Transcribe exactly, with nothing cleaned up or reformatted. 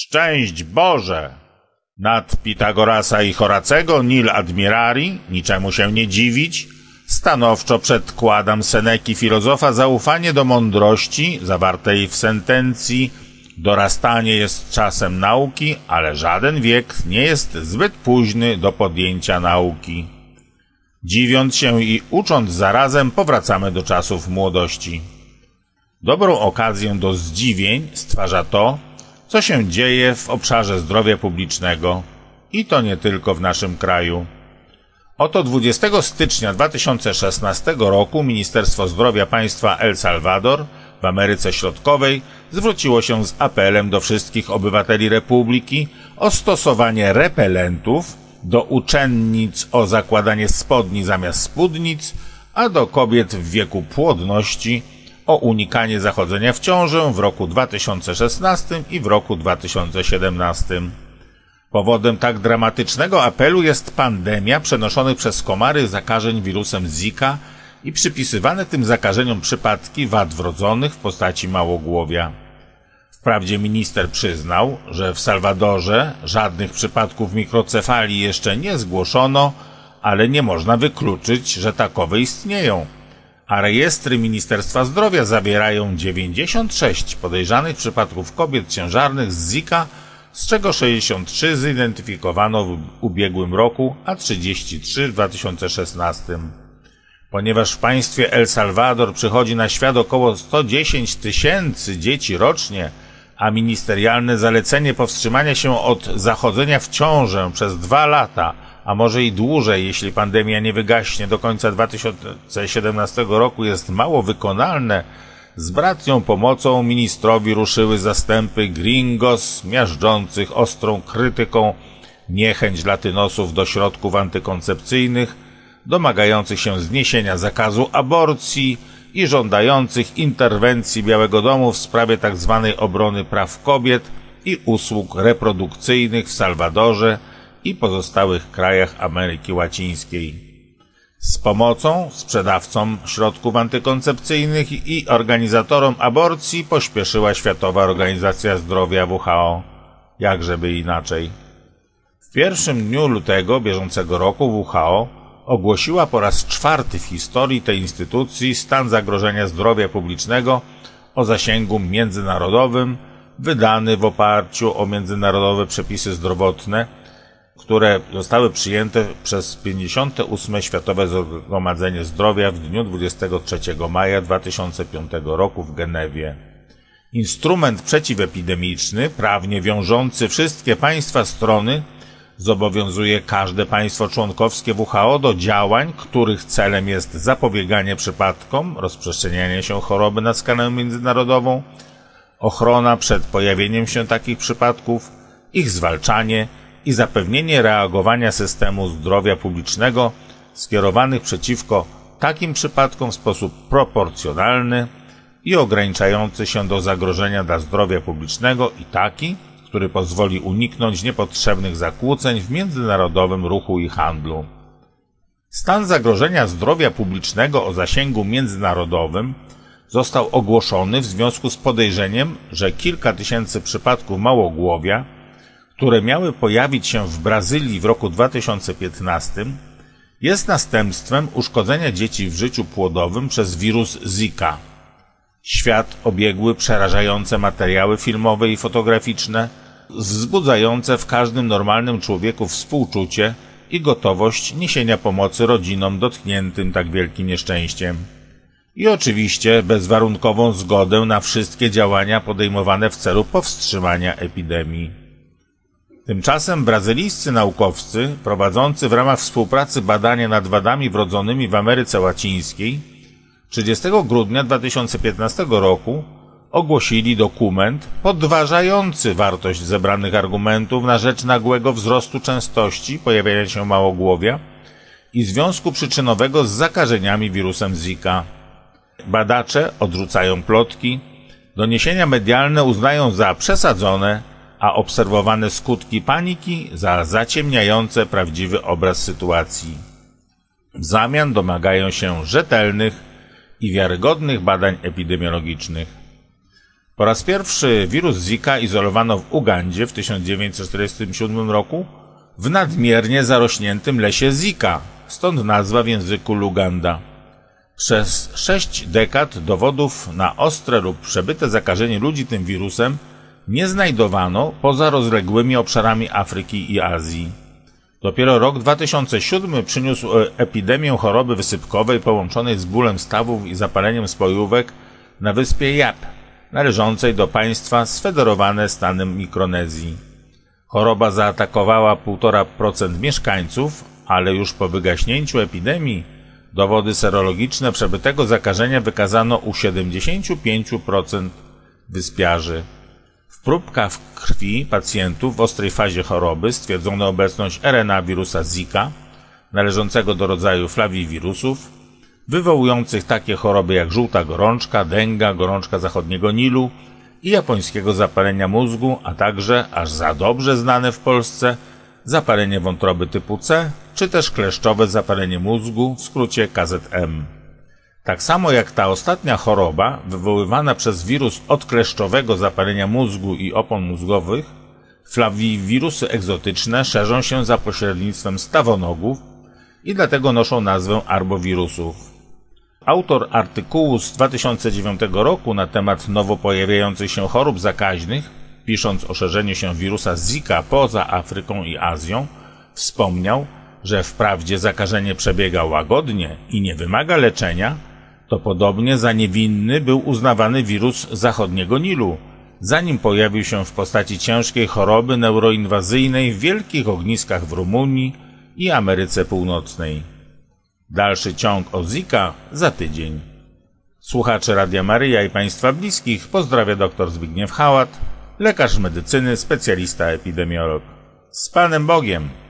Szczęść Boże! Nad Pitagorasa i Horacego nil admirari, niczemu się nie dziwić, stanowczo przedkładam Seneki filozofa zaufanie do mądrości zawartej w sentencji: dorastanie jest czasem nauki, ale żaden wiek nie jest zbyt późny do podjęcia nauki. Dziwiąc się i ucząc zarazem, powracamy do czasów młodości. Dobrą okazję do zdziwień stwarza to, co się dzieje w obszarze zdrowia publicznego, i to nie tylko w naszym kraju. Oto dwudziestego stycznia dwa tysiące szesnastego roku Ministerstwo Zdrowia państwa El Salvador w Ameryce Środkowej zwróciło się z apelem do wszystkich obywateli Republiki o stosowanie repelentów, do uczennic o zakładanie spodni zamiast spódnic, a do kobiet w wieku płodności o unikanie zachodzenia w ciążę w roku dwa tysiące szesnastym i w roku dwa tysiące siedemnastym. Powodem tak dramatycznego apelu jest pandemia przenoszonych przez komary zakażeń wirusem Zika i przypisywane tym zakażeniom przypadki wad wrodzonych w postaci małogłowia. Wprawdzie minister przyznał, że w Salwadorze żadnych przypadków mikrocefalii jeszcze nie zgłoszono, ale nie można wykluczyć, że takowe istnieją. A rejestry Ministerstwa Zdrowia zawierają dziewięćdziesiąt sześć podejrzanych przypadków kobiet ciężarnych z Zika, z czego sześćdziesiąt trzy zidentyfikowano w ubiegłym roku, a trzydzieści trzy w dwa tysiące szesnastym. Ponieważ w państwie El Salvador przychodzi na świat około sto dziesięć tysięcy dzieci rocznie, a ministerialne zalecenie powstrzymania się od zachodzenia w ciążę przez dwa lata, a może i dłużej, jeśli pandemia nie wygaśnie do końca dwa tysiące siedemnastego roku, jest mało wykonalne, z bratnią pomocą ministrowi ruszyły zastępy gringos miażdżących ostrą krytyką niechęć latynosów do środków antykoncepcyjnych, domagających się zniesienia zakazu aborcji i żądających interwencji Białego Domu w sprawie tzw. obrony praw kobiet i usług reprodukcyjnych w Salwadorze i pozostałych krajach Ameryki Łacińskiej. Z pomocą sprzedawcom środków antykoncepcyjnych i organizatorom aborcji pośpieszyła Światowa Organizacja Zdrowia W H O. Jakżeby inaczej. W pierwszym dniu lutego bieżącego roku W H O ogłosiła po raz czwarty w historii tej instytucji stan zagrożenia zdrowia publicznego o zasięgu międzynarodowym, wydany w oparciu o międzynarodowe przepisy zdrowotne, które zostały przyjęte przez pięćdziesiąte ósme Światowe Zgromadzenie Zdrowia w dniu dwudziestego trzeciego maja dwa tysiące piątego roku w Genewie. Instrument przeciwepidemiczny, prawnie wiążący wszystkie państwa strony, zobowiązuje każde państwo członkowskie W H O do działań, których celem jest zapobieganie przypadkom rozprzestrzeniania się choroby na skalę międzynarodową, ochrona przed pojawieniem się takich przypadków, ich zwalczanie i zapewnienie reagowania systemu zdrowia publicznego skierowanych przeciwko takim przypadkom w sposób proporcjonalny i ograniczający się do zagrożenia dla zdrowia publicznego i taki, który pozwoli uniknąć niepotrzebnych zakłóceń w międzynarodowym ruchu i handlu. Stan zagrożenia zdrowia publicznego o zasięgu międzynarodowym został ogłoszony w związku z podejrzeniem, że kilka tysięcy przypadków małogłowia, które miały pojawić się w Brazylii w roku dwa tysiące piętnastym, jest następstwem uszkodzenia dzieci w życiu płodowym przez wirus Zika. Świat obiegły przerażające materiały filmowe i fotograficzne, wzbudzające w każdym normalnym człowieku współczucie i gotowość niesienia pomocy rodzinom dotkniętym tak wielkim nieszczęściem. I oczywiście bezwarunkową zgodę na wszystkie działania podejmowane w celu powstrzymania epidemii. Tymczasem brazylijscy naukowcy, prowadzący w ramach współpracy badania nad wadami wrodzonymi w Ameryce Łacińskiej, trzydziestego grudnia dwa tysiące piętnastego roku ogłosili dokument podważający wartość zebranych argumentów na rzecz nagłego wzrostu częstości pojawiania się małogłowia i związku przyczynowego z zakażeniami wirusem Zika. Badacze odrzucają plotki, doniesienia medialne uznają za przesadzone, a obserwowane skutki paniki za zaciemniające prawdziwy obraz sytuacji. W zamian domagają się rzetelnych i wiarygodnych badań epidemiologicznych. Po raz pierwszy wirus Zika izolowano w Ugandzie w tysiąc dziewięćset czterdziestym siódmym roku w nadmiernie zarośniętym lesie Zika, stąd nazwa w języku Luganda. Przez sześć dekad dowodów na ostre lub przebyte zakażenie ludzi tym wirusem nie znajdowano poza rozległymi obszarami Afryki i Azji. Dopiero rok dwa tysiące siódmy przyniósł epidemię choroby wysypkowej połączonej z bólem stawów i zapaleniem spojówek na wyspie Yap, należącej do państwa sfederowane stanem Mikronezji. Choroba zaatakowała półtora procent mieszkańców, ale już po wygaśnięciu epidemii dowody serologiczne przebytego zakażenia wykazano u siedemdziesięciu pięciu procent wyspiarzy. W próbkach krwi pacjentów w ostrej fazie choroby stwierdzono obecność R N A wirusa Zika, należącego do rodzaju flawirusów, wywołujących takie choroby jak żółta gorączka, denga, gorączka zachodniego Nilu i japońskiego zapalenia mózgu, a także, aż za dobrze znane w Polsce, zapalenie wątroby typu C, czy też kleszczowe zapalenie mózgu, w skrócie K Z M. Tak samo jak ta ostatnia choroba, wywoływana przez wirus odkleszczowego zapalenia mózgu i opon mózgowych, flawirusy egzotyczne szerzą się za pośrednictwem stawonogów i dlatego noszą nazwę arbowirusów. Autor artykułu z dwa tysiące dziewiątego roku na temat nowo pojawiających się chorób zakaźnych, pisząc o szerzeniu się wirusa Zika poza Afryką i Azją, wspomniał, że wprawdzie zakażenie przebiega łagodnie i nie wymaga leczenia, to podobnie za niewinny był uznawany wirus zachodniego Nilu, zanim pojawił się w postaci ciężkiej choroby neuroinwazyjnej w wielkich ogniskach w Rumunii i Ameryce Północnej. Dalszy ciąg o Zika za tydzień. Słuchacze Radia Maryja i Państwa bliskich pozdrawia dr Zbigniew Hałat, lekarz medycyny, specjalista epidemiolog. Z Panem Bogiem!